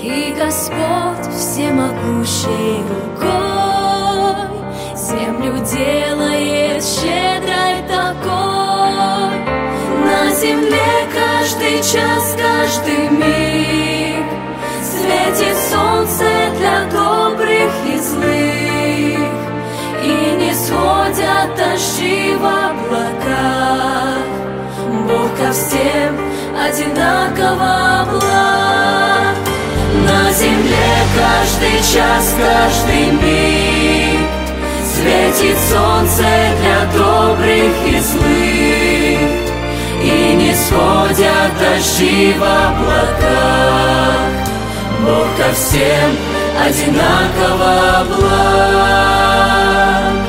И Господь всемогущей рукой землю делает щедрой такой. На земле каждый час, каждый миг светит солнце для добрых и злых, и не сходят дожди в облаках. Бог ко всем одинаково благ. На земле каждый час, каждый миг светит солнце для добрых и злых, и не сходят дожди в облаках. Бог ко всем одинаково благ.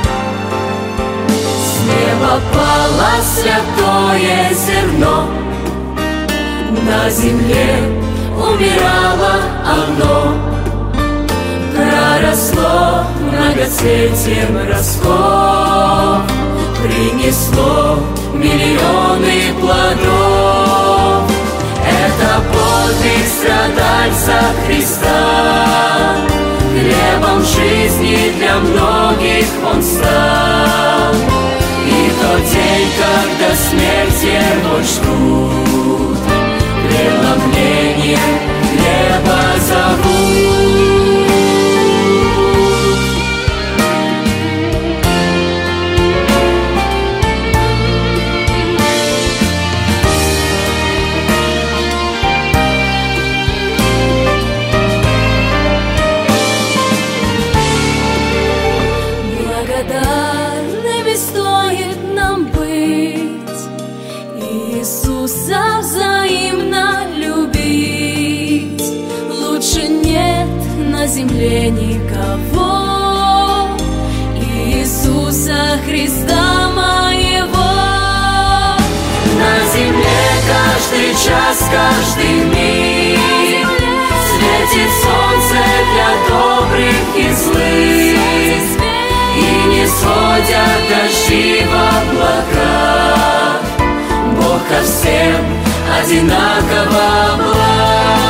С неба пало святое зерно, на земле умирало оно, проросло многоцветием ростков, принесло миллионы плодов. Это подвиг страдальца Христа, хлебом жизни для многих Он стал. И тот день, когда смерть его ждут, преломление хлеба зовут. Благодарными стоит нам быть, Иисуса взаимно любить. Лучше нет на земле никого, Иисуса Христа моего. На земле каждый час, каждый миг светит солнце для добрых и злых, и не сходят дожди в облаках. Бог ко всем одинаково благ.